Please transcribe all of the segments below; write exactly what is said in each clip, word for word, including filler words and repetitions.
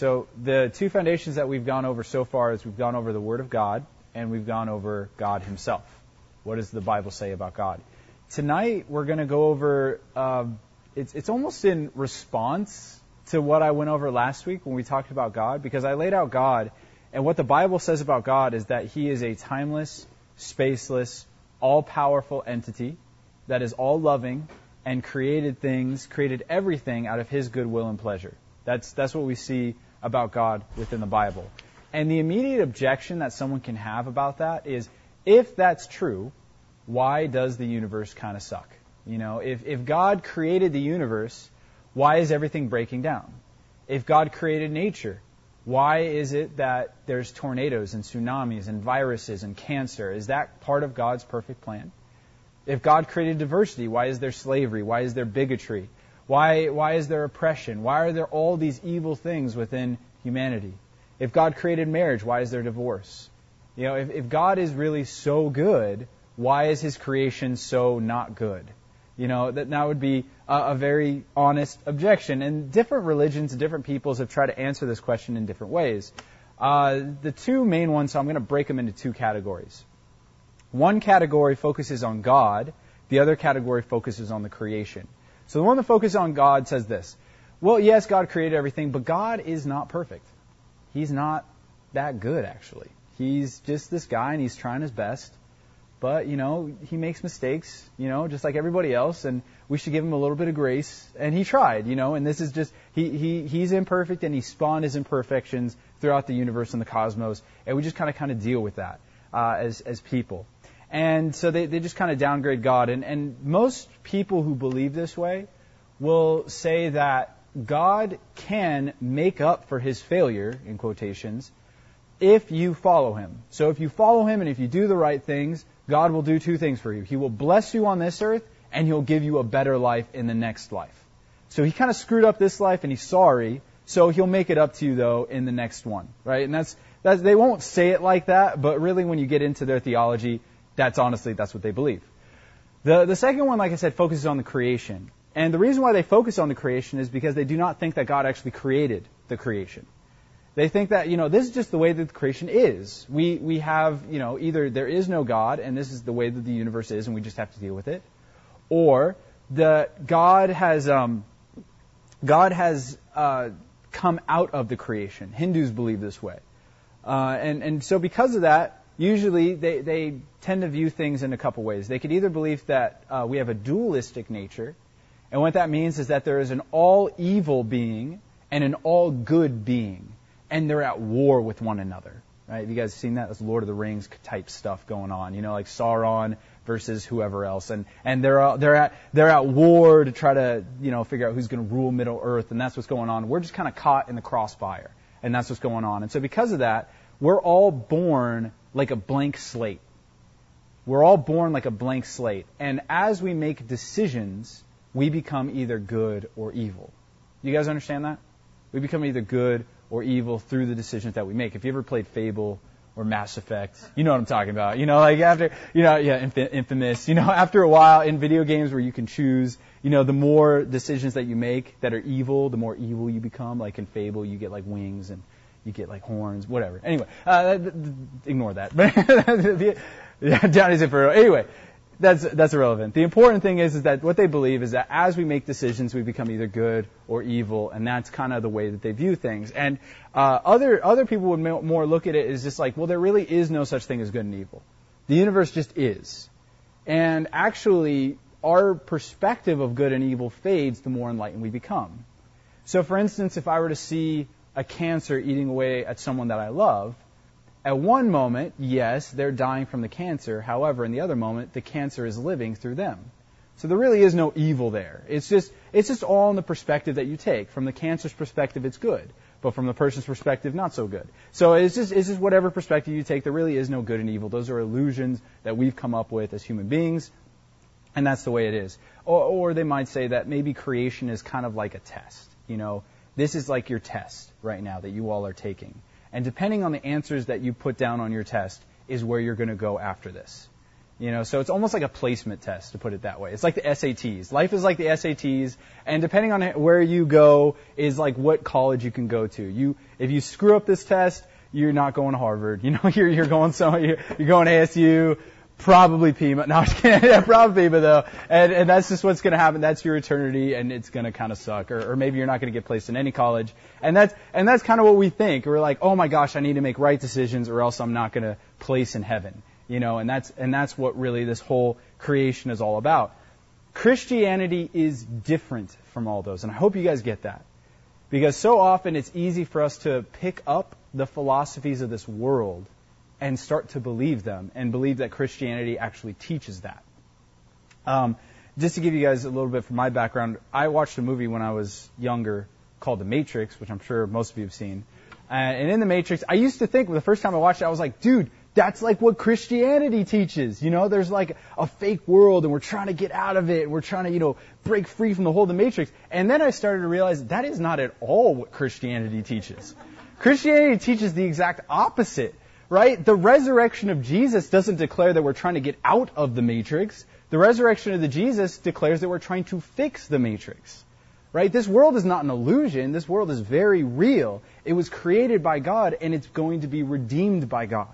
So the two foundations that we've gone over so far is we've gone over the Word of God and we've gone over God Himself. What does the Bible say about God? Tonight we're going to go over, uh, it's, it's almost in response to what I went over last week when we talked about God, because I laid out God, and what the Bible says about God is that He is a timeless, spaceless, all-powerful entity that is all-loving and created things, created everything out of His goodwill and pleasure. That's that's what we see about God within the Bible. And the immediate objection that someone can have about that is, if that's true, why does the universe kind of suck? You know, if, if God created the universe, why is everything breaking down? If God created nature, why is it that there's tornadoes and tsunamis and viruses and cancer? Is that part of God's perfect plan? If God created diversity, why is there slavery? Why is there bigotry? Why, why is there oppression? Why are there all these evil things within humanity? If God created marriage, why is there divorce? You know, if, if God is really so good, why is His creation so not good? You know, that, that would be a, a very honest objection. And different religions and different peoples have tried to answer this question in different ways. Uh, the two main ones, so I'm going to break them into two categories. One category focuses on God. The other category focuses on the creation. So the one that focuses on God says this: well, yes, God created everything, but God is not perfect. He's not that good, actually. He's just this guy, and He's trying His best. But, you know, He makes mistakes, you know, just like everybody else, and we should give Him a little bit of grace. And He tried, you know, and this is just, he, he He's imperfect, and He spawned His imperfections throughout the universe and the cosmos, and we just kind of kind of deal with that uh, as as people. And so they, they just kind of downgrade God. And, and most people who believe this way will say that God can make up for His failure, in quotations, if you follow Him. So if you follow Him and if you do the right things, God will do two things for you. He will bless you on this earth, and He'll give you a better life in the next life. So He kind of screwed up this life, and He's sorry, so He'll make it up to you, though, in the next one. Right? And that's, that's they won't say it like that, but really when you get into their theology, that's honestly, that's what they believe. The the second one, like I said, focuses on the creation. And the reason why they focus on the creation is because they do not think that God actually created the creation. They think that, you know, this is just the way that the creation is. We we have, you know, either there is no God and this is the way that the universe is and we just have to deal with it, or the God has um, God has uh, come out of the creation. Hindus believe this way, uh, and and so because of that, usually they, they tend to view things in a couple ways. They could either believe that uh, we have a dualistic nature, and what that means is that there is an all-evil being and an all-good being, and they're at war with one another. Right? Have you guys seen that? That's Lord of the Rings type stuff going on. You know, like Sauron versus whoever else, and and they're uh, they're at they're at war to try to you know figure out who's going to rule Middle Earth, and that's what's going on. We're just kind of caught in the crossfire, and that's what's going on. And so because of that, we're all born like a blank slate. We're all born like a blank slate. And as we make decisions, we become either good or evil. You guys understand that? We become either good or evil through the decisions that we make. If you ever played Fable or Mass Effect, you know what I'm talking about. You know, like after, you know, yeah, Infamous, you know, after a while in video games where you can choose, you know, the more decisions that you make that are evil, the more evil you become. Like in Fable, you get like wings and you get like horns, whatever. Anyway, uh, ignore that. Yeah, Johnny's it for real. Anyway, that's that's irrelevant. The important thing is, is that what they believe is that as we make decisions, we become either good or evil, and that's kind of the way that they view things. And uh, other other people would more look at it as just like, well, there really is no such thing as good and evil. The universe just is. And actually, our perspective of good and evil fades the more enlightened we become. So, for instance, if I were to see a cancer eating away at someone that I love, at one moment, yes, they're dying from the cancer. However, in the other moment, the cancer is living through them. So there really is no evil there. It's just it's just all in the perspective that you take. From the cancer's perspective, it's good. But from the person's perspective, not so good. So it's just it's just whatever perspective you take. There really is no good and evil. Those are illusions that we've come up with as human beings. And that's the way it is. Or, or they might say that maybe creation is kind of like a test. You know, this is like your test right now that you all are taking. And depending on the answers that you put down on your test is where you're going to go after this. You know, so it's almost like a placement test, to put it that way. It's like the S A Ts. Life is like the S A Ts, and depending on where you go is like what college you can go to. You, if you screw up this test, you're not going to Harvard. You know, you're you're going so you're, you're going to A S U, probably P M A. No, I'm just kidding. Yeah, probably P M A though, and and that's just what's going to happen. That's your eternity, and it's going to kind of suck. Or or maybe you're not going to get placed in any college, and that's and that's kind of what we think. We're like, oh my gosh, I need to make right decisions, or else I'm not going to place in heaven. You know, and that's and that's what really this whole creation is all about. Christianity is different from all those, and I hope you guys get that. Because so often it's easy for us to pick up the philosophies of this world and start to believe them, and believe that Christianity actually teaches that. Um, just to give you guys a little bit from my background, I watched a movie when I was younger called The Matrix, which I'm sure most of you have seen. Uh, and in The Matrix, I used to think, well, the first time I watched it, I was like, dude, that's like what Christianity teaches. You know, there's like a fake world and we're trying to get out of it. We're trying to, you know, break free from the hold of the Matrix. And then I started to realize that is not at all what Christianity teaches. Christianity teaches the exact opposite, right? The resurrection of Jesus doesn't declare that we're trying to get out of the Matrix. The resurrection of the Jesus declares that we're trying to fix the Matrix. Right? This world is not an illusion. This world is very real. It was created by God and it's going to be redeemed by God.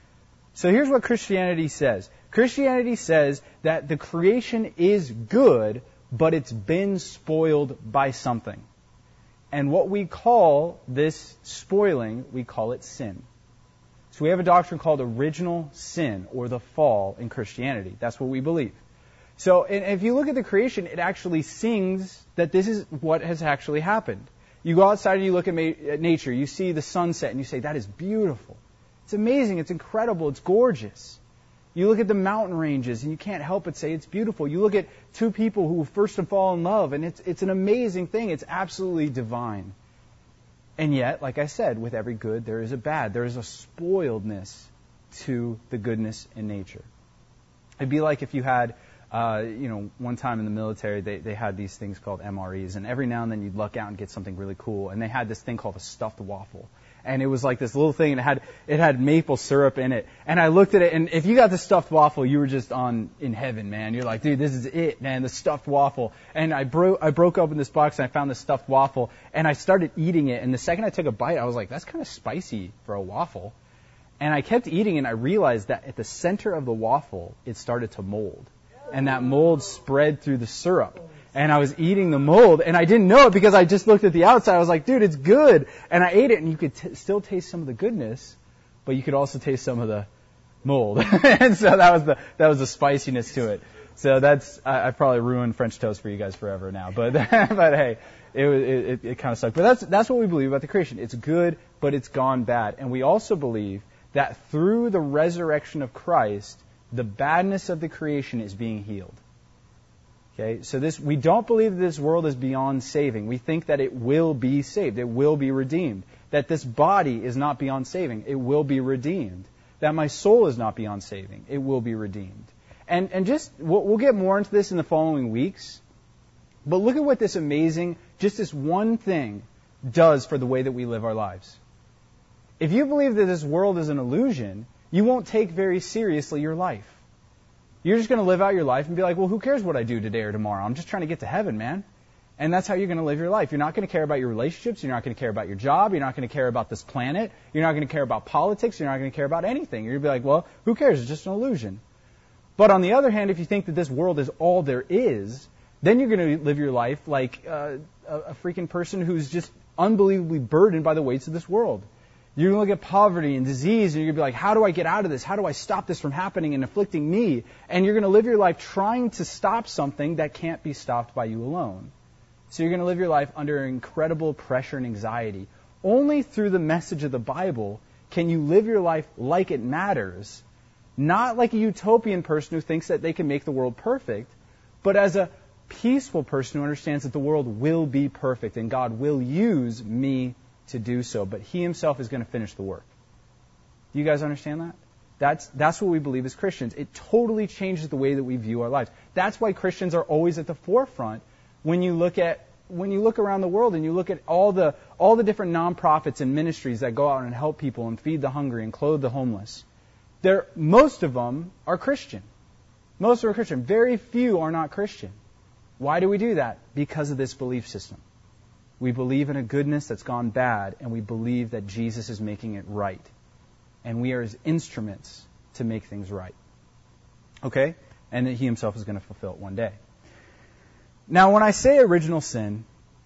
So here's what Christianity says. Christianity says that the creation is good, but it's been spoiled by something. And what we call this spoiling, we call it sin. So we have a doctrine called original sin, or the fall, in Christianity. That's what we believe. So and if you look at the creation, it actually sings that this is what has actually happened. You go outside and you look at, ma- at nature, you see the sunset, and you say, that is beautiful. It's amazing, it's incredible, it's gorgeous. You look at the mountain ranges and you can't help but say it's beautiful. You look at two people who first fall in love and it's it's an amazing thing. It's absolutely divine. And yet, like I said, with every good there is a bad. There is a spoiledness to the goodness in nature. It'd be like if you had, uh, you know, one time in the military they, they had these things called M R Es, and every now and then you'd luck out and get something really cool. And they had this thing called a stuffed waffle. And it was like this little thing, and it had it had maple syrup in it. And I looked at it, and if you got the stuffed waffle, you were just on in heaven, man. You're like, dude, this is it, man, the stuffed waffle. And I broke I broke open this box, and I found the stuffed waffle, and I started eating it. And the second I took a bite, I was like, that's kind of spicy for a waffle. And I kept eating, and I realized that at the center of the waffle, it started to mold. And that mold spread through the syrup. And I was eating the mold, and I didn't know it because I just looked at the outside. I was like, dude, it's good. And I ate it, and you could t- still taste some of the goodness, but you could also taste some of the mold. And so that was the that was the spiciness to it. So that's I, I probably ruined French toast for you guys forever now. But but hey, it it, it, it kind of sucked. But that's that's what we believe about the creation. It's good, but it's gone bad. And we also believe that through the resurrection of Christ, the badness of the creation is being healed. Okay, so this we don't believe that this world is beyond saving. We think that it will be saved. It will be redeemed. That this body is not beyond saving. It will be redeemed. That my soul is not beyond saving. It will be redeemed. And and just we'll, we'll get more into this in the following weeks. But look at what this amazing, just this one thing does for the way that we live our lives. If you believe that this world is an illusion, you won't take very seriously your life. You're just going to live out your life and be like, well, who cares what I do today or tomorrow? I'm just trying to get to heaven, man. And that's how you're going to live your life. You're not going to care about your relationships. You're not going to care about your job. You're not going to care about this planet. You're not going to care about politics. You're not going to care about anything. You're going to be like, well, who cares? It's just an illusion. But on the other hand, if you think that this world is all there is, then you're going to live your life like uh, a, a freaking person who's just unbelievably burdened by the weights of this world. You're going to look at poverty and disease, and you're going to be like, how do I get out of this? How do I stop this from happening and afflicting me? And you're going to live your life trying to stop something that can't be stopped by you alone. So you're going to live your life under incredible pressure and anxiety. Only through the message of the Bible can you live your life like it matters, not like a utopian person who thinks that they can make the world perfect, but as a peaceful person who understands that the world will be perfect and God will use me to do so, but He Himself is going to finish the work. Do you guys understand that? That's that's what we believe as Christians. It totally changes the way that we view our lives. That's why Christians are always at the forefront when you look at when you look around the world and you look at all the all the different nonprofits and ministries that go out and help people and feed the hungry and clothe the homeless. They're, most of them are Christian. Most are Christian. Very few are not Christian. Why do we do that? Because of this belief system. We believe in a goodness that's gone bad, and we believe that Jesus is making it right. And we are his instruments to make things right. Okay? And that he himself is going to fulfill it one day. Now, when I say original sin,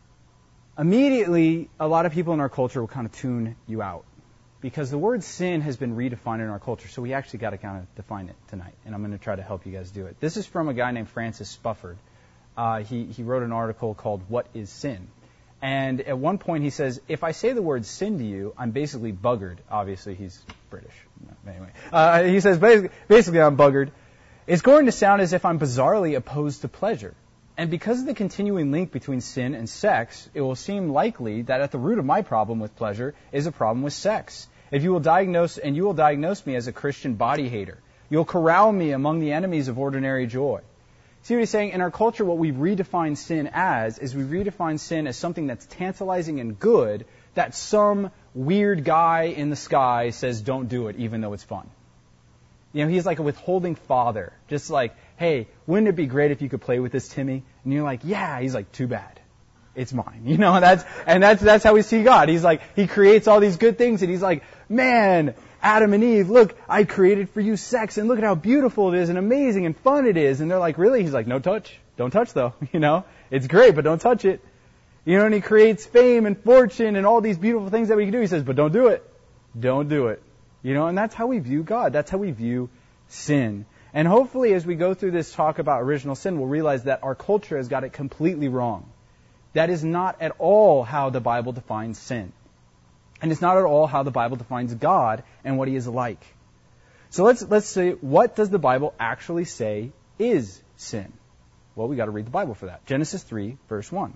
immediately a lot of people in our culture will kind of tune you out. Because the word sin has been redefined in our culture, so we actually got to kind of define it tonight. And I'm going to try to help you guys do it. This is from a guy named Francis Spufford. Uh, he, he wrote an article called What is Sin? And at one point he says, if I say the word sin to you, I'm basically buggered. Obviously, he's British. No, anyway, uh, he says, basically, basically I'm buggered. It's going to sound as if I'm bizarrely opposed to pleasure. And because of the continuing link between sin and sex, it will seem likely that at the root of my problem with pleasure is a problem with sex. If you will diagnose, and you will diagnose me as a Christian body hater, you'll corral me among the enemies of ordinary joy. See what he's saying? In our culture, what we redefine sin as is we redefine sin as something that's tantalizing and good that some weird guy in the sky says don't do it even though it's fun. You know, he's like a withholding father. Just like, hey, wouldn't it be great if you could play with this, Timmy? And you're like, yeah. He's like, too bad. It's mine. You know, and that's, and that's, that's how we see God. He's like, he creates all these good things and he's like, man, Adam and Eve, look, I created for you sex, and look at how beautiful it is and amazing and fun it is. And they're like, really? He's like, no touch. Don't touch, though. You know, it's great, but don't touch it. You know, and he creates fame and fortune and all these beautiful things that we can do. He says, but don't do it. Don't do it. You know, and that's how we view God. That's how we view sin. And hopefully as we go through this talk about original sin, we'll realize that our culture has got it completely wrong. That is not at all how the Bible defines sin. And it's not at all how the Bible defines God and what he is like. So let's let's say, what does the Bible actually say is sin? Well, we got to read the Bible for that. Genesis three, verse one.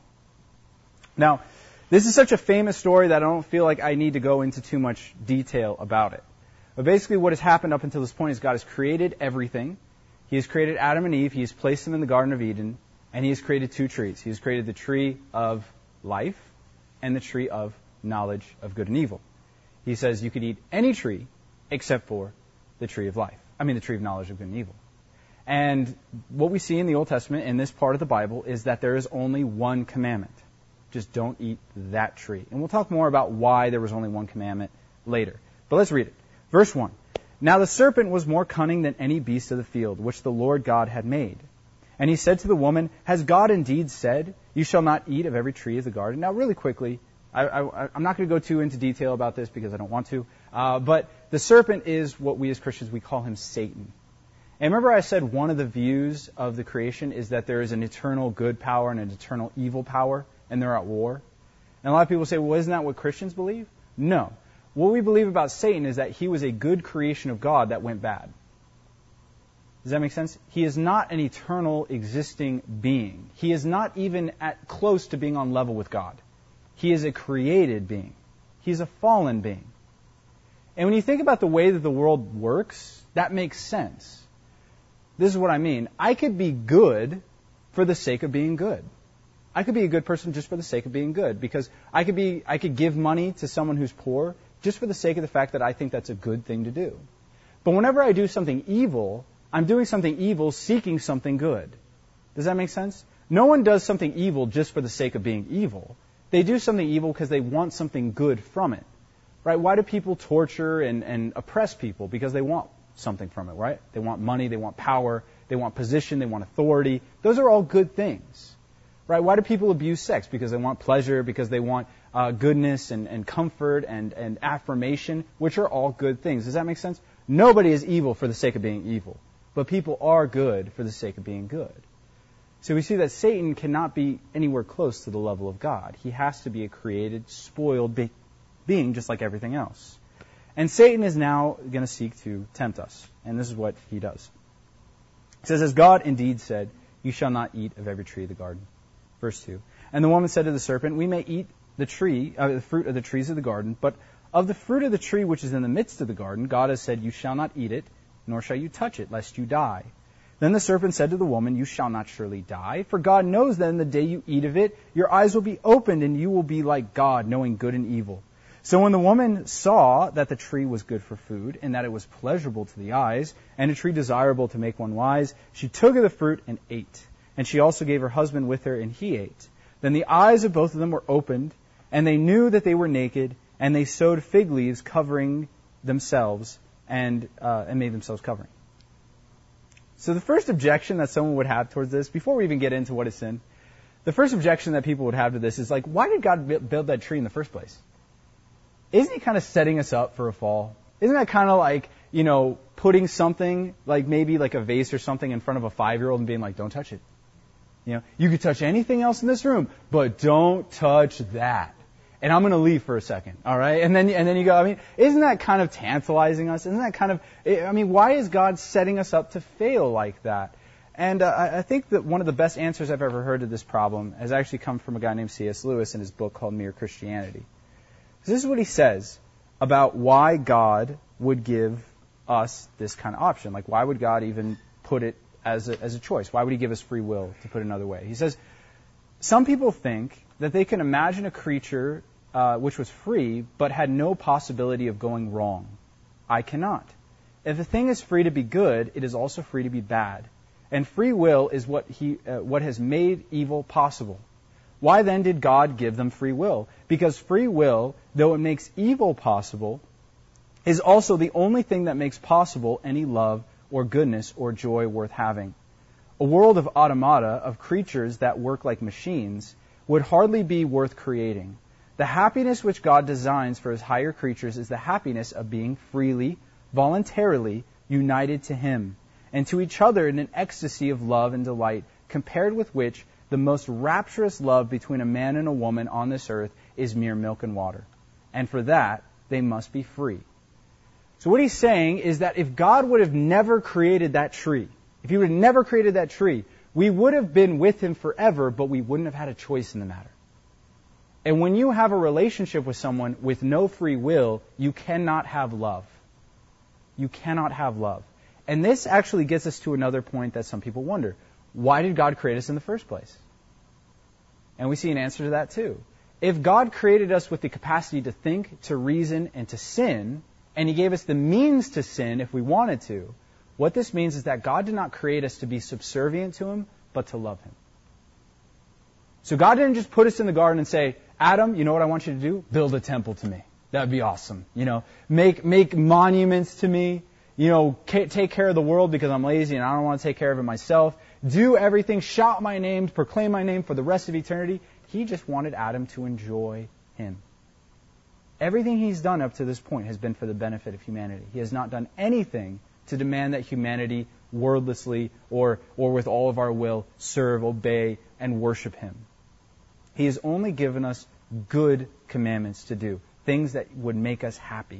Now, this is such a famous story that I don't feel like I need to go into too much detail about it. But basically what has happened up until this point is God has created everything. He has created Adam and Eve. He has placed them in the Garden of Eden. And he has created two trees. He has created the tree of life and the tree of knowledge of good and evil. He says you could eat any tree except for the tree of life. I mean the tree of knowledge of good and evil. And what we see in the Old Testament in this part of the Bible is that there is only one commandment. Just don't eat that tree. And we'll talk more about why there was only one commandment later. But let's read it. Verse one. Now the serpent was more cunning than any beast of the field, which the Lord God had made. And he said to the woman, has God indeed said, you shall not eat of every tree of the garden? Now really quickly, I, I, I'm not going to go too into detail about this because I don't want to. Uh, but the serpent is what we as Christians, we call him Satan. And remember I said one of the views of the creation is that there is an eternal good power and an eternal evil power, and they're at war. And a lot of people say, well, isn't that what Christians believe? No. What we believe about Satan is that he was a good creation of God that went bad. Does that make sense? He is not an eternal existing being. He is not even at close to being on level with God. He is a created being. He's a fallen being. And when you think about the way that the world works, that makes sense. This is what I mean. I could be good for the sake of being good. I could be a good person just for the sake of being good, because I could be I could give money to someone who's poor just for the sake of the fact that I think that's a good thing to do. But whenever I do something evil, I'm doing something evil seeking something good. Does that make sense? No one does something evil just for the sake of being evil. They do something evil because they want something good from it. Right? Why do people torture and, and oppress people? Because they want something from it, right? They want money, they want power, they want position, they want authority. Those are all good things. Right? Why do people abuse sex? Because they want pleasure, because they want uh, goodness and, and comfort and, and affirmation, which are all good things. Does that make sense? Nobody is evil for the sake of being evil, but people are good for the sake of being good. So we see that Satan cannot be anywhere close to the level of God. He has to be a created, spoiled be- being just like everything else. And Satan is now going to seek to tempt us. And this is what he does. It says, as God indeed said, you shall not eat of every tree of the garden. Verse two. And the woman said to the serpent, we may eat the tree, uh, the fruit of the trees of the garden, but of the fruit of the tree which is in the midst of the garden, God has said, you shall not eat it, nor shall you touch it, lest you die. Then the serpent said to the woman, you shall not surely die, for God knows that in the day you eat of it, your eyes will be opened, and you will be like God, knowing good and evil. So when the woman saw that the tree was good for food, and that it was pleasurable to the eyes, and a tree desirable to make one wise, she took of the fruit and ate. And she also gave her husband with her, and he ate. Then the eyes of both of them were opened, and they knew that they were naked, and they sewed fig leaves covering themselves, and, uh, and made themselves covering. So the first objection that someone would have towards this, before we even get into what is sin, the first objection that people would have to this is like, why did God build that tree in the first place? Isn't he kind of setting us up for a fall? Isn't that kind of like, you know, putting something, like maybe like a vase or something in front of a five-year-old and being like, don't touch it. You know, you could touch anything else in this room, but don't touch that. And I'm going to leave for a second, all right? And then and then you go, I mean, isn't that kind of tantalizing us? Isn't that kind of, I mean, why is God setting us up to fail like that? And uh, I think that one of the best answers I've ever heard to this problem has actually come from a guy named C S Lewis in his book called Mere Christianity. This is what he says about why God would give us this kind of option. Like, why would God even put it as a, as a choice? Why would he give us free will, to put it another way? He says, some people think that they can imagine a creature uh, which was free, but had no possibility of going wrong. I cannot. If a thing is free to be good, it is also free to be bad. And free will is what he, uh, what has made evil possible. Why then did God give them free will? Because free will, though it makes evil possible, is also the only thing that makes possible any love or goodness or joy worth having. A world of automata, of creatures that work like machines, would hardly be worth creating. The happiness which God designs for his higher creatures is the happiness of being freely, voluntarily united to him, and to each other in an ecstasy of love and delight, compared with which the most rapturous love between a man and a woman on this earth is mere milk and water. And for that, they must be free. So what he's saying is that if God would have never created that tree, if he would have never created that tree, we would have been with him forever, but we wouldn't have had a choice in the matter. And when you have a relationship with someone with no free will, you cannot have love. You cannot have love. And this actually gets us to another point that some people wonder. Why did God create us in the first place? And we see an answer to that too. If God created us with the capacity to think, to reason, and to sin, and he gave us the means to sin if we wanted to, what this means is that God did not create us to be subservient to him, but to love him. So God didn't just put us in the garden and say, Adam, you know what I want you to do? Build a temple to me. That would be awesome. You know, make make monuments to me. You know, ca- take care of the world because I'm lazy and I don't want to take care of it myself. Do everything, shout my name, proclaim my name for the rest of eternity. He just wanted Adam to enjoy him. Everything he's done up to this point has been for the benefit of humanity. He has not done anything to demand that humanity wordlessly or, or with all of our will serve, obey, and worship him. He has only given us good commandments to do, things that would make us happy.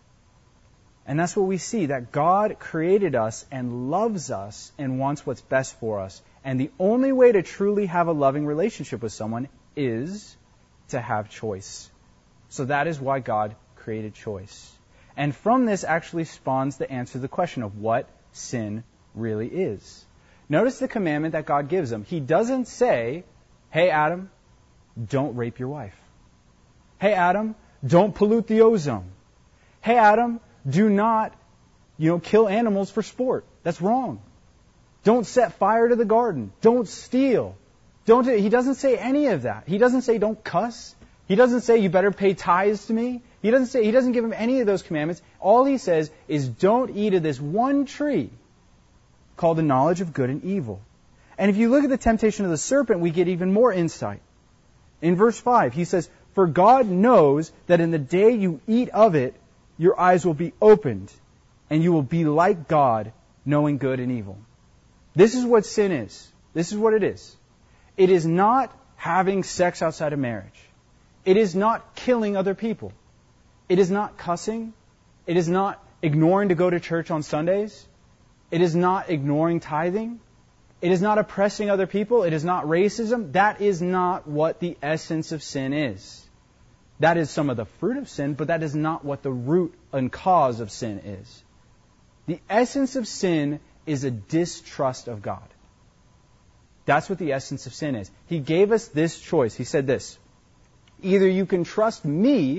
And that's what we see, that God created us and loves us and wants what's best for us. And the only way to truly have a loving relationship with someone is to have choice. So that is why God created choice. And from this actually spawns the answer to the question of what sin really is. Notice the commandment that God gives him. He doesn't say, hey, Adam, don't rape your wife. Hey, Adam, don't pollute the ozone. Hey, Adam, do not, you know, kill animals for sport. That's wrong. Don't set fire to the garden. Don't steal. Don't. He doesn't say any of that. He doesn't say don't cuss. He doesn't say you better pay tithes to me. He doesn't say. He doesn't give him any of those commandments. All he says is don't eat of this one tree called the knowledge of good and evil. And if you look at the temptation of the serpent, we get even more insight. In verse five, he says, "For God knows that in the day you eat of it, your eyes will be opened, and you will be like God, knowing good and evil." This is what sin is. This is what it is. It is not having sex outside of marriage. It is not killing other people. It is not cussing. It is not ignoring to go to church on Sundays. It is not ignoring tithing. It is not oppressing other people. It is not racism. That is not what the essence of sin is. That is some of the fruit of sin, but that is not what the root and cause of sin is. The essence of sin is a distrust of God. That's what the essence of sin is. He gave us this choice. He said this, either you can trust me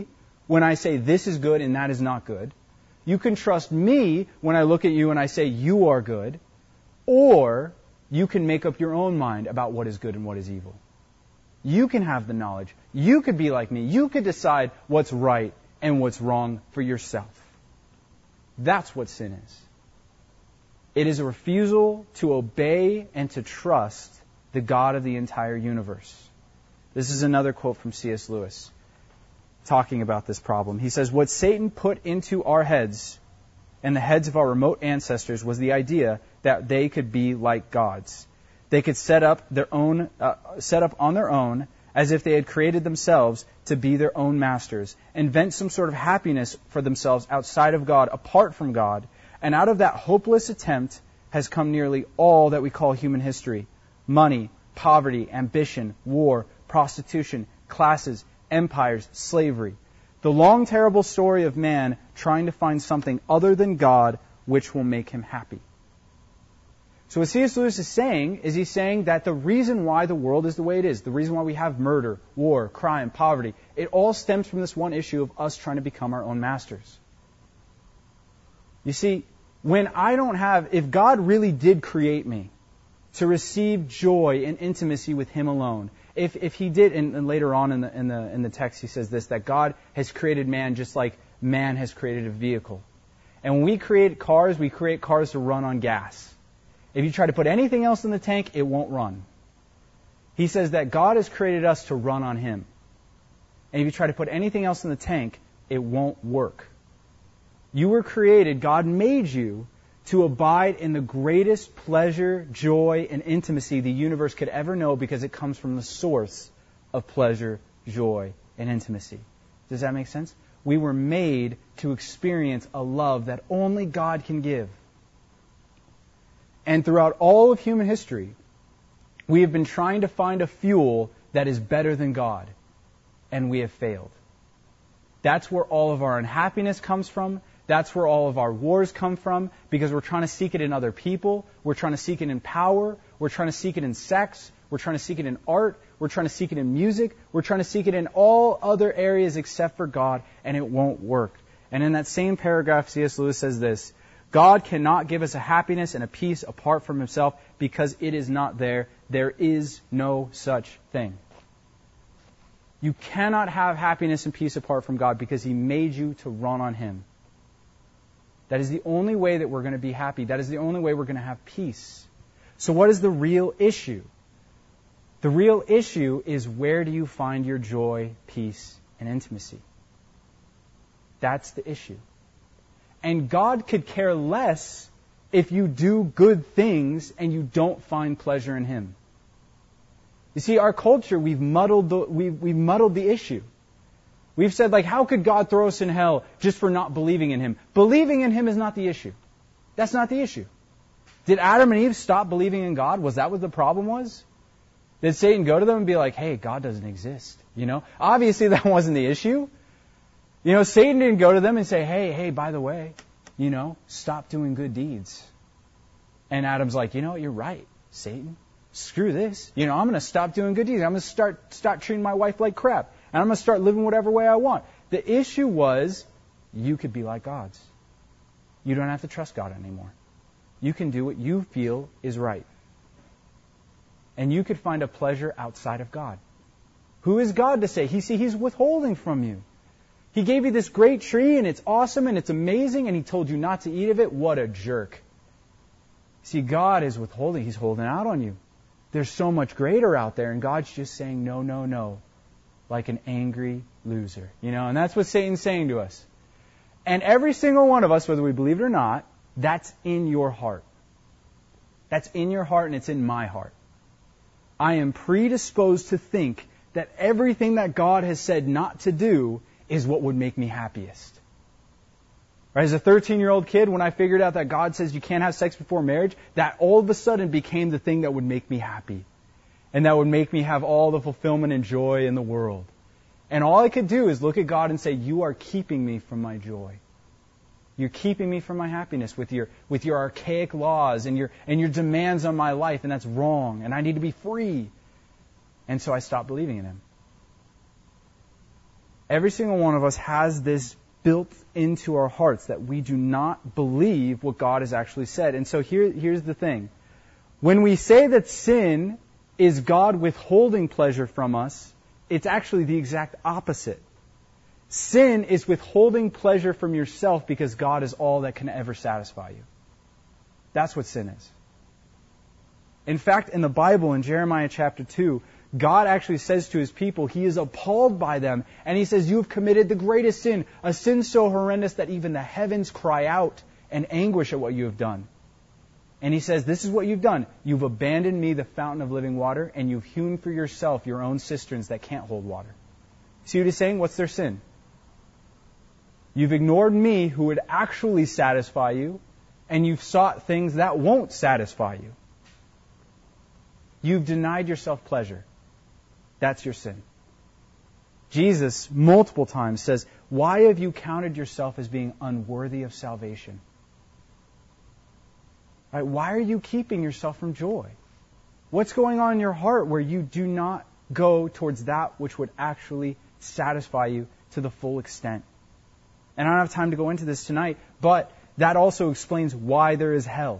when I say this is good and that is not good. You can trust me when I look at you and I say you are good. Or you can make up your own mind about what is good and what is evil. You can have the knowledge. You could be like me. You could decide what's right and what's wrong for yourself. That's what sin is. It is a refusal to obey and to trust the God of the entire universe. This is another quote from C S Lewis talking about this problem. He says, what Satan put into our heads and the heads of our remote ancestors was the idea that they could be like gods. They could set up their own, uh, set up on their own as if they had created themselves to be their own masters, invent some sort of happiness for themselves outside of God, apart from God, and out of that hopeless attempt has come nearly all that we call human history. Money, poverty, ambition, war, prostitution, classes, empires, slavery. The long, terrible story of man trying to find something other than God which will make him happy. So what C S Lewis is saying is he's saying that the reason why the world is the way it is, the reason why we have murder, war, crime, poverty, it all stems from this one issue of us trying to become our own masters. You see, when I don't have, if God really did create me to receive joy and intimacy with Him alone, if if He did, and, and later on in the in the in the text He says this, that God has created man just like man has created a vehicle. And when we create cars, we create cars to run on gas. If you try to put anything else in the tank, it won't run. He says that God has created us to run on Him. And if you try to put anything else in the tank, it won't work. You were created, God made you to abide in the greatest pleasure, joy, and intimacy the universe could ever know because it comes from the source of pleasure, joy, and intimacy. Does that make sense? We were made to experience a love that only God can give. And throughout all of human history, we have been trying to find a fuel that is better than God, and we have failed. That's where all of our unhappiness comes from. That's where all of our wars come from, because we're trying to seek it in other people. We're trying to seek it in power. We're trying to seek it in sex. We're trying to seek it in art. We're trying to seek it in music. We're trying to seek it in all other areas except for God, and it won't work. And in that same paragraph, C S Lewis says this, God cannot give us a happiness and a peace apart from Himself because it is not there. There is no such thing. You cannot have happiness and peace apart from God because He made you to run on Him. That is the only way that we're going to be happy. That is the only way we're going to have peace. So what is the real issue? The real issue is, where do you find your joy, peace, and intimacy? That's the issue. And God could care less if you do good things and you don't find pleasure in Him. You see, our culture, we've muddled the, we've, we've muddled the issue. We've said, like, how could God throw us in hell just for not believing in Him? Believing in Him is not the issue. That's not the issue. Did Adam and Eve stop believing in God? Was that what the problem was? Did Satan go to them and be like, hey, God doesn't exist? You know, obviously that wasn't the issue. You know, Satan didn't go to them and say, hey, hey, by the way, you know, stop doing good deeds. And Adam's like, you know, you're right, Satan. Screw this. You know, I'm going to stop doing good deeds. I'm going to start start treating my wife like crap. And I'm going to start living whatever way I want. The issue was, you could be like gods. You don't have to trust God anymore. You can do what you feel is right. And you could find a pleasure outside of God. Who is God to say? He see, He's withholding from you. He gave you this great tree, and it's awesome, and it's amazing, and He told you not to eat of it. What a jerk. See, God is withholding. He's holding out on you. There's so much greater out there, and God's just saying, no, no, no, like an angry loser. You know, and that's what Satan's saying to us. And every single one of us, whether we believe it or not, that's in your heart. That's in your heart, and it's in my heart. I am predisposed to think that everything that God has said not to do is what would make me happiest. Right? As a thirteen-year-old kid, when I figured out that God says you can't have sex before marriage, that all of a sudden became the thing that would make me happy. And that would make me have all the fulfillment and joy in the world. And all I could do is look at God and say, you are keeping me from my joy. You're keeping me from my happiness with your with your archaic laws and your and your demands on my life, and that's wrong, and I need to be free. And so I stopped believing in Him. Every single one of us has this built into our hearts that we do not believe what God has actually said. And so here, here's the thing. When we say that sin is God withholding pleasure from us, it's actually the exact opposite. Sin is withholding pleasure from yourself because God is all that can ever satisfy you. That's what sin is. In fact, in the Bible, in Jeremiah chapter two, God actually says to His people, He is appalled by them. And He says, you have committed the greatest sin, a sin so horrendous that even the heavens cry out in anguish at what you have done. And He says, this is what you've done. You've abandoned me, the fountain of living water, and you've hewn for yourself your own cisterns that can't hold water. See what He's saying? What's their sin? You've ignored me, who would actually satisfy you, and you've sought things that won't satisfy you. You've denied yourself pleasure. That's your sin. Jesus, multiple times, says, why have you counted yourself as being unworthy of salvation? Right? Why are you keeping yourself from joy? What's going on in your heart where you do not go towards that which would actually satisfy you to the full extent? And I don't have time to go into this tonight, but that also explains why there is hell.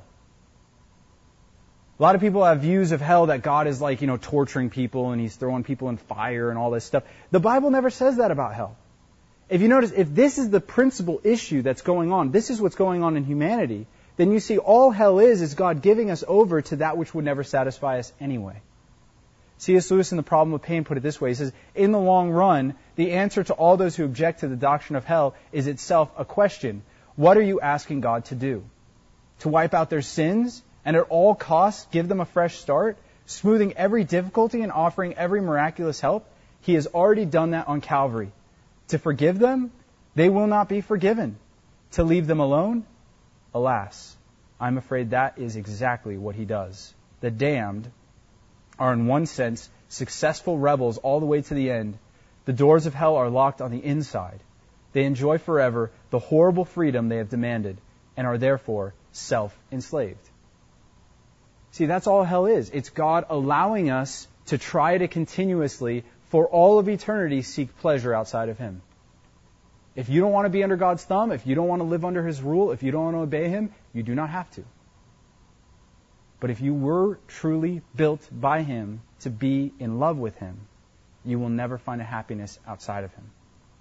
A lot of people have views of hell that God is like, you know, torturing people and He's throwing people in fire and all this stuff. The Bible never says that about hell. If you notice, if this is the principal issue that's going on, this is what's going on in humanity, then you see all hell is is God giving us over to that which would never satisfy us anyway. C S Lewis in The Problem of Pain put it this way. He says, in the long run, the answer to all those who object to the doctrine of hell is itself a question. What are you asking God to do? To wipe out their sins and at all costs give them a fresh start, smoothing every difficulty and offering every miraculous help? He has already done that on Calvary. To forgive them, they will not be forgiven. To leave them alone, alas, I'm afraid that is exactly what He does. The damned are in one sense successful rebels all the way to the end. The doors of hell are locked on the inside. They enjoy forever the horrible freedom they have demanded and are therefore self-enslaved. See, that's all hell is. It's God allowing us to try to continuously, for all of eternity, seek pleasure outside of Him. If you don't want to be under God's thumb, if you don't want to live under His rule, if you don't want to obey Him, you do not have to. But if you were truly built by Him to be in love with Him, you will never find a happiness outside of Him.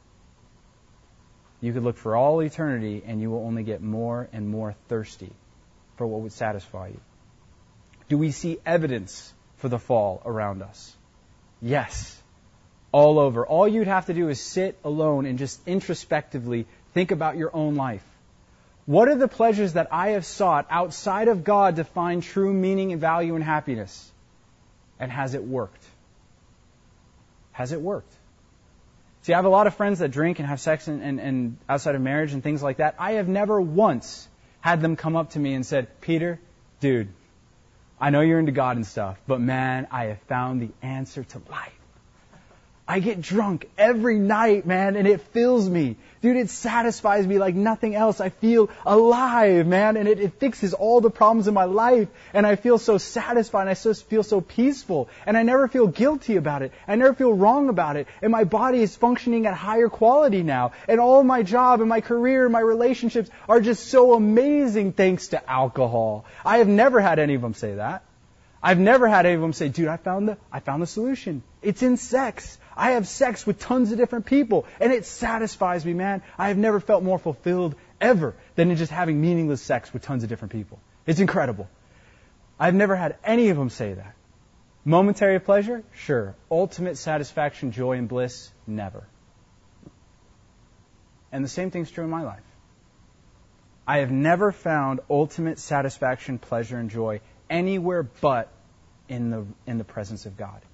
You could look for all eternity and you will only get more and more thirsty for what would satisfy you. Do we see evidence for the fall around us? Yes. All over. All you'd have to do is sit alone and just introspectively think about your own life. What are the pleasures that I have sought outside of God to find true meaning and value and happiness? And has it worked? Has it worked? See, I have a lot of friends that drink and have sex and, and, and outside of marriage and things like that. I have never once had them come up to me and said, Peter, dude, I know you're into God and stuff, but man, I have found the answer to life. I get drunk every night, man, and it fills me. Dude, it satisfies me like nothing else. I feel alive, man, and it, it fixes all the problems in my life. And I feel so satisfied, and I so, feel so peaceful. And I never feel guilty about it. I never feel wrong about it. And my body is functioning at higher quality now. And all my job and my career and my relationships are just so amazing thanks to alcohol. I have never had any of them say that. I've never had any of them say, dude, I found the, I found the solution. It's in sex. I have sex with tons of different people, and it satisfies me, man. I have never felt more fulfilled ever than in just having meaningless sex with tons of different people. It's incredible. I've never had any of them say that. Momentary pleasure? Sure. Ultimate satisfaction, joy, and bliss? Never. And the same thing's true in my life. I have never found ultimate satisfaction, pleasure, and joy anywhere but in the in the presence of God.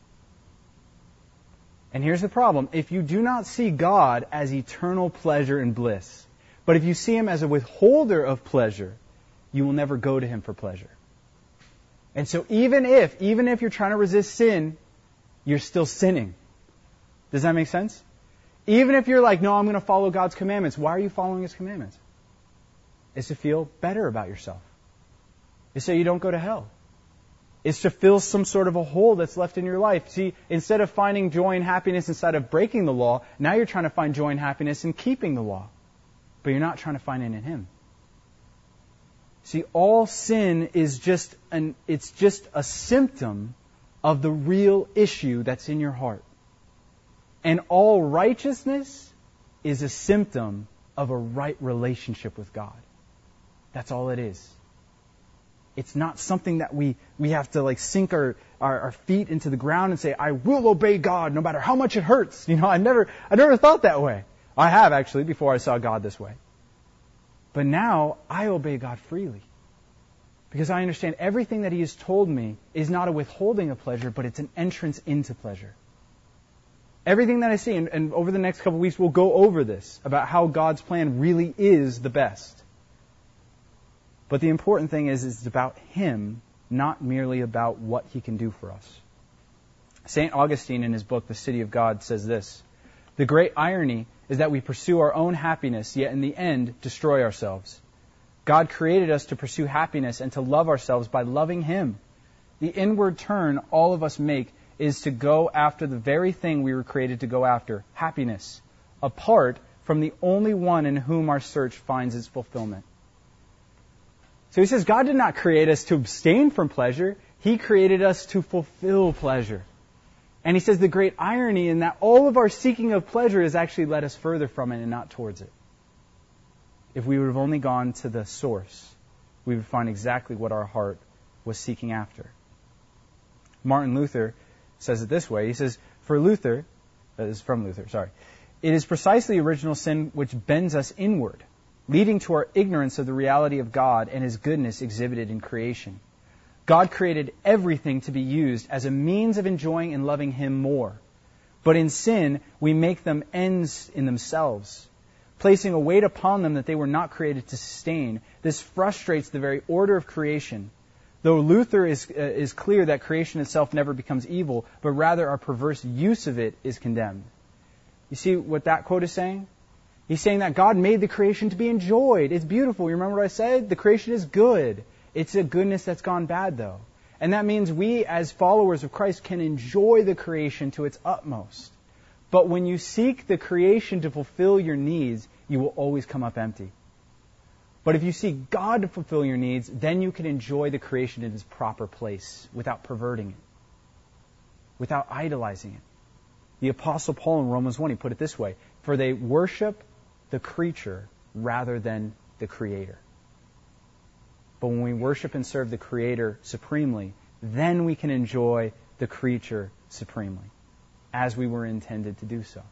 And here's the problem. If you do not see God as eternal pleasure and bliss, but if you see Him as a withholder of pleasure, you will never go to Him for pleasure. And so even if, even if you're trying to resist sin, you're still sinning. Does that make sense? Even if you're like, no, I'm going to follow God's commandments. Why are you following His commandments? It's to feel better about yourself. It's so you don't go to hell. is to fill some sort of a hole that's left in your life. See, instead of finding joy and happiness inside of breaking the law, now you're trying to find joy and happiness in keeping the law. But you're not trying to find it in Him. See, all sin is just an, it's just a symptom of the real issue that's in your heart. And all righteousness is a symptom of a right relationship with God. That's all it is. It's not something that we, we have to like sink our, our, our feet into the ground and say, I will obey God no matter how much it hurts. You know, I never I never thought that way. I have actually before I saw God this way. But now I obey God freely. Because I understand everything that He has told me is not a withholding of pleasure, but it's an entrance into pleasure. Everything that I see, and, and over the next couple of weeks we'll go over this, about how God's plan really is the best. But the important thing is, it's about Him, not merely about what He can do for us. Saint Augustine, in his book, The City of God, says this: the great irony is that we pursue our own happiness, yet in the end destroy ourselves. God created us to pursue happiness and to love ourselves by loving Him. The inward turn all of us make is to go after the very thing we were created to go after, happiness, apart from the only one in whom our search finds its fulfillment. So he says God did not create us to abstain from pleasure. He created us to fulfill pleasure. And he says the great irony in that all of our seeking of pleasure has actually led us further from it and not towards it. If we would have only gone to the source, we would find exactly what our heart was seeking after. Martin Luther says it this way. He says, for Luther, that is from Luther, sorry, it is precisely original sin which bends us inward, leading to our ignorance of the reality of God and His goodness exhibited in creation. God created everything to be used as a means of enjoying and loving Him more. But in sin, we make them ends in themselves, placing a weight upon them that they were not created to sustain. This frustrates the very order of creation. Though Luther is, uh, is clear that creation itself never becomes evil, but rather our perverse use of it is condemned. You see what that quote is saying? He's saying that God made the creation to be enjoyed. It's beautiful. You remember what I said? The creation is good. It's a goodness that's gone bad, though. And that means we, as followers of Christ, can enjoy the creation to its utmost. But when you seek the creation to fulfill your needs, you will always come up empty. But if you seek God to fulfill your needs, then you can enjoy the creation in its proper place without perverting it, without idolizing it. The Apostle Paul in Romans one, he put it this way: for they worship the creature rather than the Creator. But when we worship and serve the Creator supremely, then we can enjoy the creature supremely, as we were intended to do so.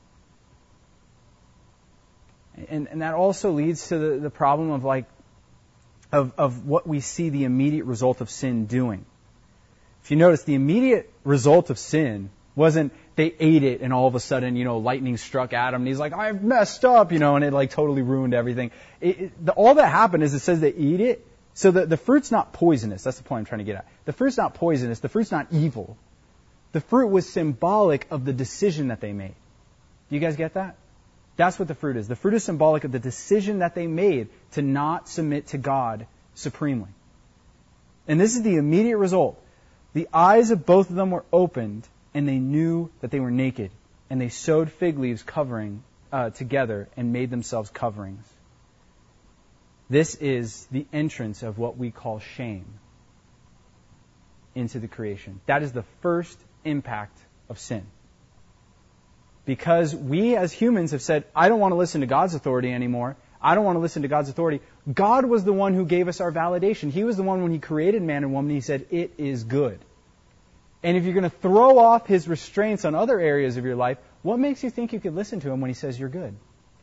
And, and that also leads to the, the problem of like of, of what we see the immediate result of sin doing. If you notice, the immediate result of sin wasn't they ate it and all of a sudden, you know, lightning struck Adam and he's like, I've messed up, you know, and it like totally ruined everything. It, it, the, all that happened is it says they eat it. So the, the fruit's not poisonous. That's the point I'm trying to get at. The fruit's not poisonous. The fruit's not evil. The fruit was symbolic of the decision that they made. Do you guys get that? That's what the fruit is. The fruit is symbolic of the decision that they made to not submit to God supremely. And this is the immediate result. The eyes of both of them were opened, and they knew that they were naked. And they sewed fig leaves covering uh, together and made themselves coverings. This is the entrance of what we call shame into the creation. That is the first impact of sin. Because we as humans have said, I don't want to listen to God's authority anymore. I don't want to listen to God's authority. God was the one who gave us our validation. He was the one when He created man and woman, He said, it is good. And if you're going to throw off His restraints on other areas of your life, what makes you think you could listen to Him when He says you're good?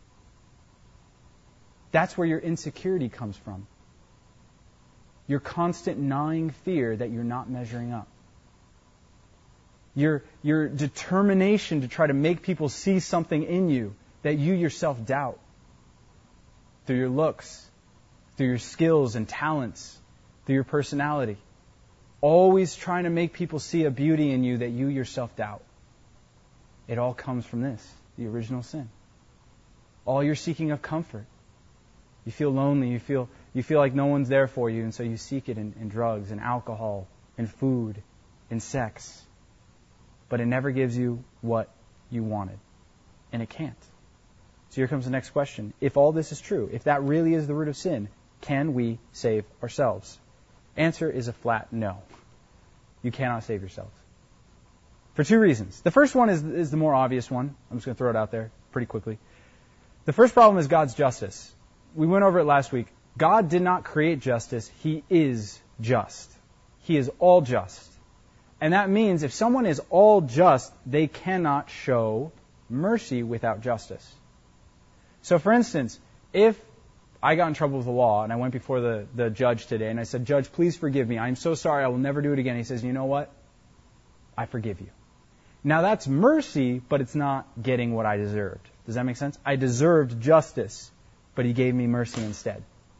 That's where your insecurity comes from. Your constant gnawing fear that you're not measuring up. Your, your determination to try to make people see something in you that you yourself doubt. Through your looks, through your skills and talents, through your personality. Always trying to make people see a beauty in you that you yourself doubt. It all comes from this, the original sin. All your seeking of comfort. You feel lonely, you feel you feel like no one's there for you, and so you seek it in, in drugs and alcohol in food, in sex, but it never gives you what you wanted. And it can't. So here comes the next question. If all this is true, if that really is the root of sin, can we save ourselves? Answer is a flat no. You cannot save yourselves. For two reasons. The first one is, is the more obvious one. I'm just going to throw it out there pretty quickly. The first problem is God's justice. We went over it last week. God did not create justice. He is just. He is all just. And that means if someone is all just, they cannot show mercy without justice. So for instance, if I got in trouble with the law and I went before the, the judge today and I said, Judge, please forgive me. I'm so sorry. I will never do it again. He says, you know what? I forgive you. Now that's mercy, but it's not getting what I deserved. Does that make sense? I deserved justice, but He gave me mercy instead.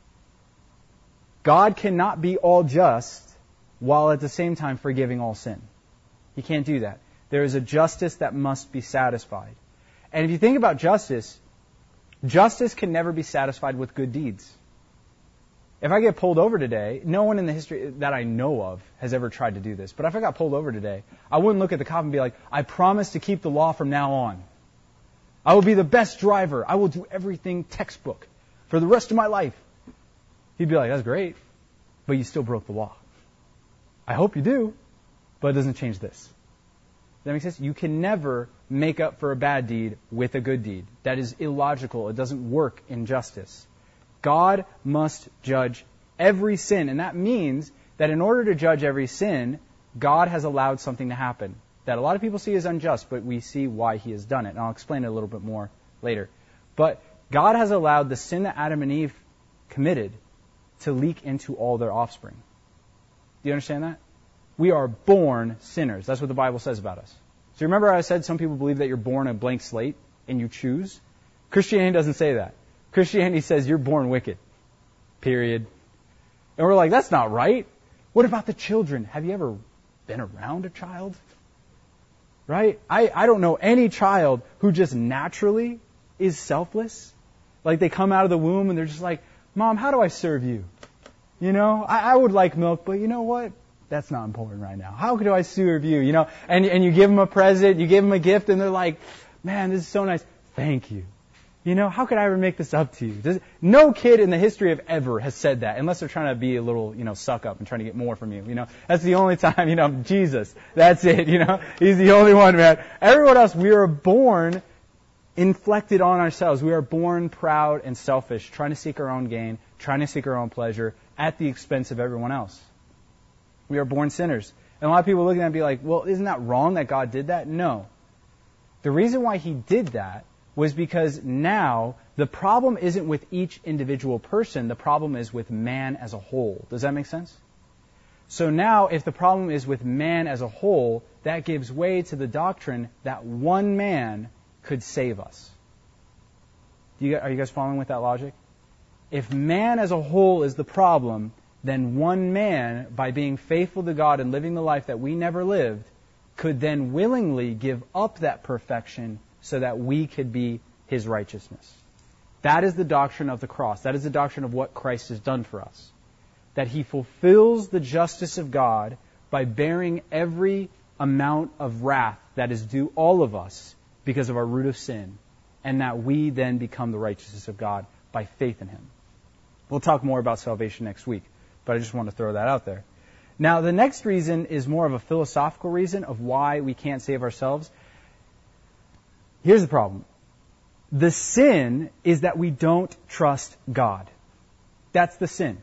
God cannot be all just while at the same time forgiving all sin. He can't do that. There is a justice that must be satisfied. And if you think about justice, justice can never be satisfied with good deeds. If I get pulled over today, no one in the history that I know of has ever tried to do this. But if I got pulled over today, I wouldn't look at the cop and be like, I promise to keep the law from now on. I will be the best driver. I will do everything textbook for the rest of my life. He'd be like, that's great, but you still broke the law. I hope you do, but it doesn't change this. Does that make sense? You can never make up for a bad deed with a good deed. That is illogical. It doesn't work in justice. God must judge every sin, and that means that in order to judge every sin, God has allowed something to happen that a lot of people see as unjust, but we see why He has done it. And I'll explain it a little bit more later. But God has allowed the sin that Adam and Eve committed to leak into all their offspring. Do you understand that? We are born sinners. That's what the Bible says about us. So remember I said some people believe that you're born a blank slate and you choose? Christianity doesn't say that. Christianity says you're born wicked. Period. And we're like, that's not right. What about the children? Have you ever been around a child? Right? I, I don't know any child who just naturally is selfless. Like they come out of the womb and they're just like, Mom, how do I serve you? You know, I, I would like milk, but you know what? That's not important right now. How do I serve you? You know, and, and you give them a present, you give them a gift, and they're like, man, this is so nice. Thank you. You know, how could I ever make this up to you? Does, no kid in the history of ever has said that, unless they're trying to be a little, you know, suck up and trying to get more from you. You know, that's the only time, you know, Jesus. That's it, you know. He's the only one, man. Everyone else, we are born inflected on ourselves. We are born proud and selfish, trying to seek our own gain, trying to seek our own pleasure at the expense of everyone else. We are born sinners. And a lot of people look at that and be like, well, isn't that wrong that God did that? No. The reason why He did that was because now the problem isn't with each individual person. The problem is with man as a whole. Does that make sense? So now if the problem is with man as a whole, that gives way to the doctrine that one man could save us. Do you, are you guys following with that logic? If man as a whole is the problem, then one man, by being faithful to God and living the life that we never lived, could then willingly give up that perfection so that we could be His righteousness. That is the doctrine of the cross. That is the doctrine of what Christ has done for us. That He fulfills the justice of God by bearing every amount of wrath that is due all of us because of our root of sin, and that we then become the righteousness of God by faith in Him. We'll talk more about salvation next week, but I just want to throw that out there. Now, the next reason is more of a philosophical reason of why we can't save ourselves. Here's the problem. The sin is that we don't trust God. That's the sin.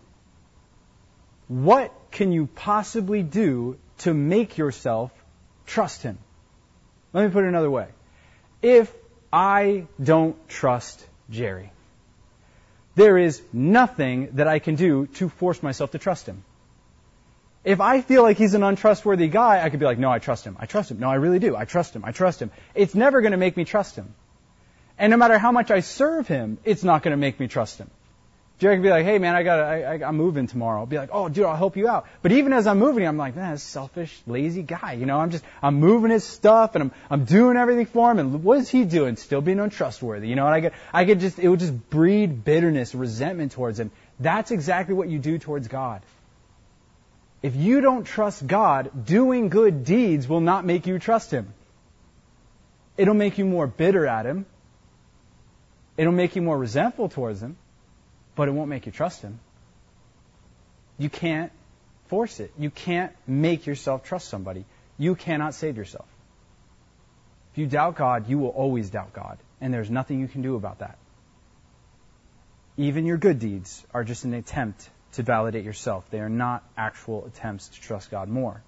What can you possibly do to make yourself trust Him? Let me put it another way. If I don't trust Jerry, there is nothing that I can do to force myself to trust him. If I feel like he's an untrustworthy guy, I could be like, no, I trust him. I trust him. No, I really do. I trust him. I trust him. It's never going to make me trust him. And no matter how much I serve him, it's not going to make me trust him. Jerry could be like, hey, man, I got, I, I, I'm moving tomorrow. I'll be like, oh, dude, I'll help you out. But even as I'm moving, I'm like, man, this selfish, lazy guy. You know, I'm just, I'm moving his stuff and I'm, I'm doing everything for him. And what is he doing? Still being untrustworthy. You know, and I get, I get just, it would just breed bitterness, resentment towards him. That's exactly what you do towards God. If you don't trust God, doing good deeds will not make you trust Him. It'll make you more bitter at Him. It'll make you more resentful towards Him, but it won't make you trust Him. You can't force it. You can't make yourself trust somebody. You cannot save yourself. If you doubt God, you will always doubt God, and there's nothing you can do about that. Even your good deeds are just an attempt to validate yourself. They are not actual attempts to trust God more.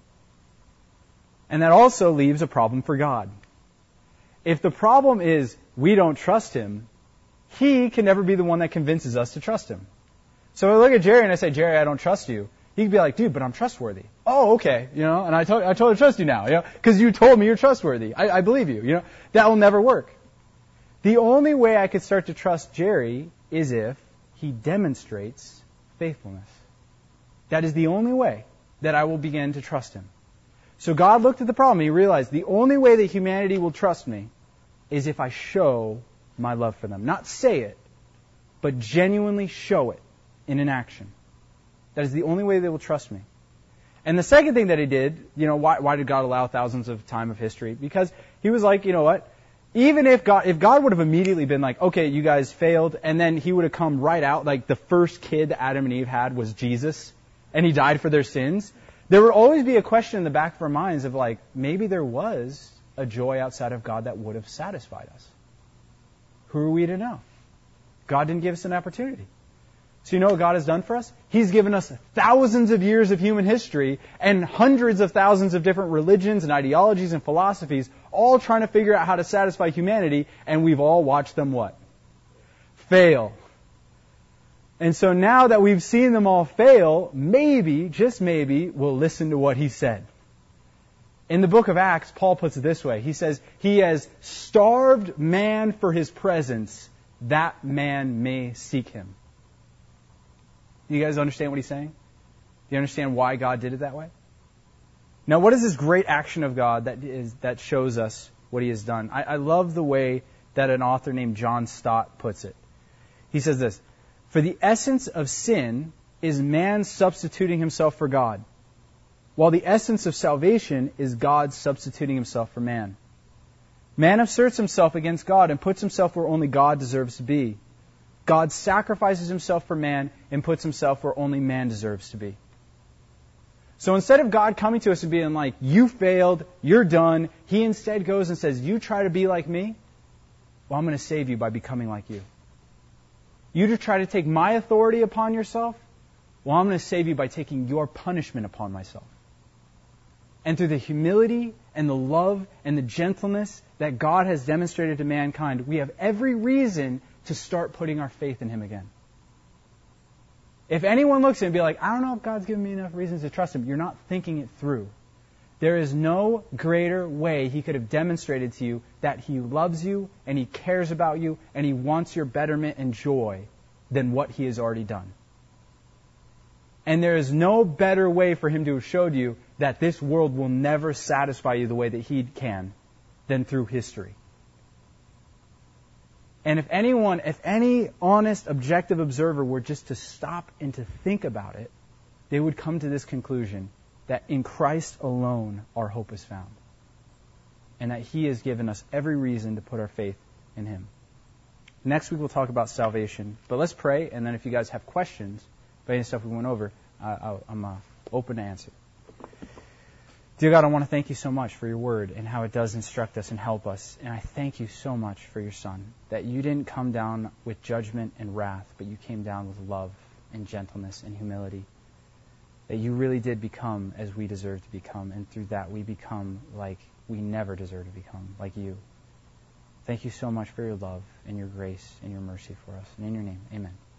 And that also leaves a problem for God. If the problem is we don't trust Him, He can never be the one that convinces us to trust Him. So I look at Jerry and I say, Jerry, I don't trust you. He could be like, dude, but I'm trustworthy. Oh, okay, you know, and I, to- I totally trust you now, you know, because you told me you're trustworthy. I-, I believe you, you know. That will never work. The only way I could start to trust Jerry is if he demonstrates faithfulness. That is the only way that I will begin to trust him. So God looked at the problem and He realized the only way that humanity will trust me is if I show my love for them. Not say it, but genuinely show it in an action. That is the only way they will trust me. And the second thing that He did, you know, why, why did God allow thousands of time of history? Because He was like, you know what? Even if God, if God would have immediately been like, okay, you guys failed, and then He would have come right out, like the first kid that Adam and Eve had was Jesus, and He died for their sins, there would always be a question in the back of our minds of like, maybe there was a joy outside of God that would have satisfied us. Who are we to know? God didn't give us an opportunity. So you know what God has done for us? He's given us thousands of years of human history and hundreds of thousands of different religions and ideologies and philosophies, all trying to figure out how to satisfy humanity, and we've all watched them what? Fail. And so now that we've seen them all fail, maybe, just maybe, we'll listen to what He said. In the book of Acts, Paul puts it this way. He says, He has starved man for His presence, that man may seek Him. Do you guys understand what he's saying? Do you understand why God did it that way? Now, what is this great action of God that is that shows us what He has done? I, I love the way that an author named John Stott puts it. He says this, for the essence of sin is man substituting himself for God, while the essence of salvation is God substituting Himself for man. Man asserts himself against God and puts himself where only God deserves to be. God sacrifices Himself for man and puts Himself where only man deserves to be. So instead of God coming to us and being like, you failed, you're done, He instead goes and says, you try to be like me? Well, I'm going to save you by becoming like you. You to try to take my authority upon yourself? Well, I'm going to save you by taking your punishment upon myself. And through the humility and the love and the gentleness that God has demonstrated to mankind, we have every reason to start putting our faith in Him again. If anyone looks at it and be like, I don't know if God's given me enough reasons to trust Him, you're not thinking it through. There is no greater way He could have demonstrated to you that He loves you and He cares about you and He wants your betterment and joy than what He has already done. And there is no better way for Him to have showed you that this world will never satisfy you the way that He can than through history. And if anyone, if any honest, objective observer were just to stop and to think about it, they would come to this conclusion that in Christ alone our hope is found. And that He has given us every reason to put our faith in Him. Next week we'll talk about salvation. But let's pray, and then if you guys have questions about any stuff we went over, uh, I'm uh, open to answer. Dear God, I want to thank You so much for Your Word and how it does instruct us and help us. And I thank You so much for Your Son, that You didn't come down with judgment and wrath, but You came down with love and gentleness and humility. That You really did become as we deserve to become, and through that we become like we never deserve to become, like You. Thank You so much for Your love and Your grace and Your mercy for us. And in Your name, amen.